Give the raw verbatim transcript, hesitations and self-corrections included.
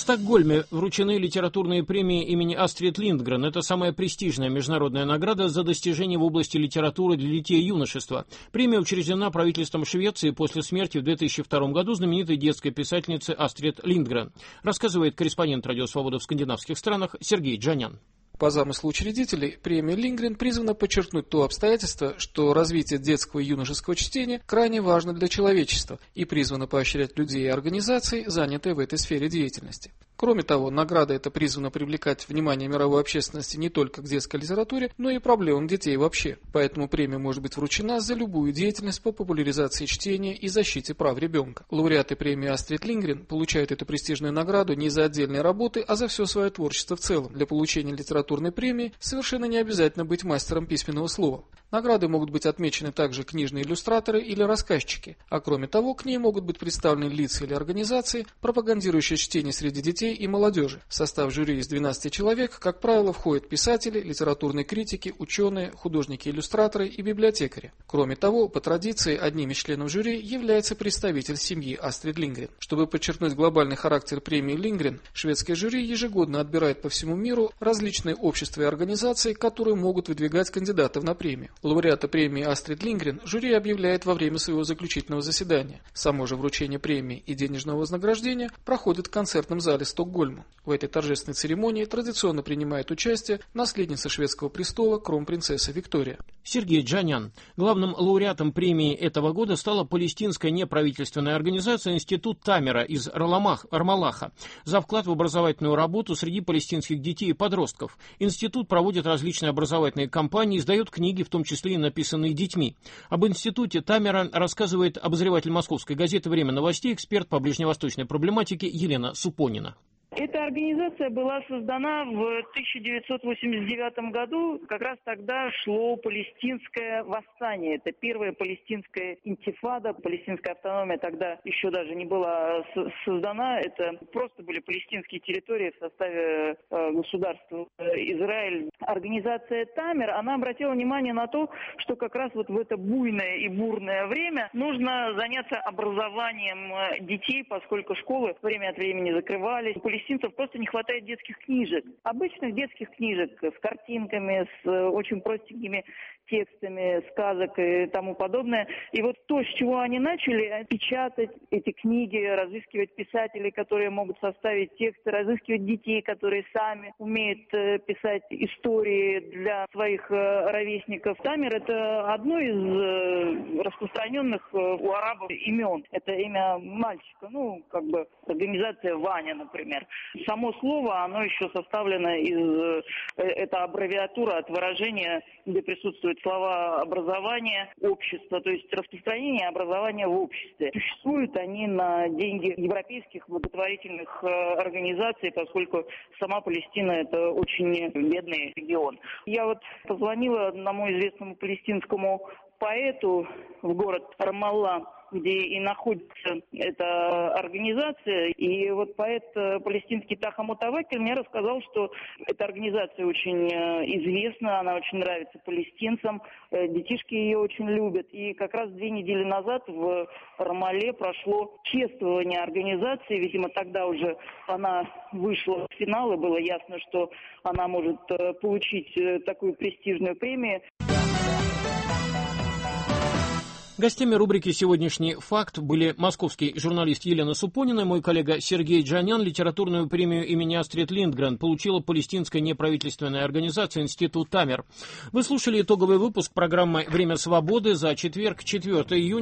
Стокгольме вручены литературные премии имени Астрид Линдгрен. Это самая престижная международная награда за достижения в области литературы для детей и юношества. Премия учреждена правительством Швеции после смерти в две тысячи втором году знаменитой детской писательницы Астрид Линдгрен. Рассказывает корреспондент «Радио Свобода» в скандинавских странах Сергей Джанян. По замыслу учредителей, премия Линдгрен призвана подчеркнуть то обстоятельство, что развитие детского и юношеского чтения крайне важно для человечества и призвана поощрять людей и организации, занятые в этой сфере деятельности. Кроме того, награда эта призвана привлекать внимание мировой общественности не только к детской литературе, но и проблемам детей вообще. Поэтому премия может быть вручена за любую деятельность по популяризации чтения и защите прав ребенка. Лауреаты премии Астрид Линдгрен получают эту престижную награду не за отдельные работы, а за все свое творчество в целом. Для получения литературной премии совершенно не обязательно быть мастером письменного слова. Награды могут быть отмечены также книжные иллюстраторы или рассказчики, а кроме того, к ней могут быть представлены лица или организации, пропагандирующие чтение среди детей и молодежи. В состав жюри из двенадцати человек, как правило, входят писатели, литературные критики, ученые, художники-иллюстраторы и библиотекари. Кроме того, по традиции, одним из членов жюри является представитель семьи Астрид Линдгрен. Чтобы подчеркнуть глобальный характер премии Линдгрен, шведское жюри ежегодно отбирает по всему миру различные общества и организации, которые могут выдвигать кандидатов на премию. Лауреата премии Астрид Линдгрен жюри объявляет во время своего заключительного заседания. Само же вручение премии и денежного вознаграждения проходит в концертном зале Стокгольма. В этой торжественной церемонии традиционно принимает участие наследница шведского престола кронпринцесса Виктория. Сергей Джанян. Главным лауреатом премии этого года стала палестинская неправительственная организация «Институт Тамера» из Армалаха за вклад в образовательную работу среди палестинских детей и подростков. Институт проводит различные образовательные кампании, издает книги, в том числе и написанные детьми. Об институте Тамера рассказывает обозреватель московской газеты «Время новостей», эксперт по ближневосточной проблематике Елена Супонина. Эта организация была создана в тысяча девятьсот восемьдесят девятом году. Как раз тогда шло палестинское восстание. Это первая палестинская интифада. Палестинская автономия тогда еще даже не была создана. Это просто были палестинские территории в составе государства Израиль. Организация Тамер, она обратила внимание на то, что как раз вот в это буйное и бурное время нужно заняться образованием детей, поскольку школы время от времени закрывались. Палестинцев просто не хватает детских книжек. Обычных детских книжек с картинками, с очень простенькими текстами, сказок и тому подобное. И вот то, с чего они начали, печатать эти книги, разыскивать писателей, которые могут составить тексты, разыскивать детей, которые сами умеют писать истории для своих ровесников. Тамер — это одно из распространенных у арабов имен. Это имя мальчика, ну, как бы организация Ваня, например. Само слово, оно еще составлено из... Это аббревиатура от выражения, где присутствуют слова образование, общество, то есть распространение образования в обществе. Существуют они на деньги европейских благотворительных организаций, поскольку сама Палестина — это очень бедный регион. Я вот позвонила одному известному палестинскому поэту в город Рамалла, где и находится эта организация. И вот поэт палестинский Таха Мутавакель мне рассказал, что эта организация очень известна, она очень нравится палестинцам, детишки ее очень любят. И как раз две недели назад в Рамалле прошло чествование организации. Видимо, тогда уже она вышла в финал, и было ясно, что она может получить такую престижную премию. Гостями рубрики «Сегодняшний факт» были московский журналист Елена Супонина и мой коллега Сергей Джанян. Литературную премию имени Астрид Линдгрен получила палестинская неправительственная организация «Институт Тамер». Вы слушали итоговый выпуск программы «Время свободы» за четверг, четвёртого июня.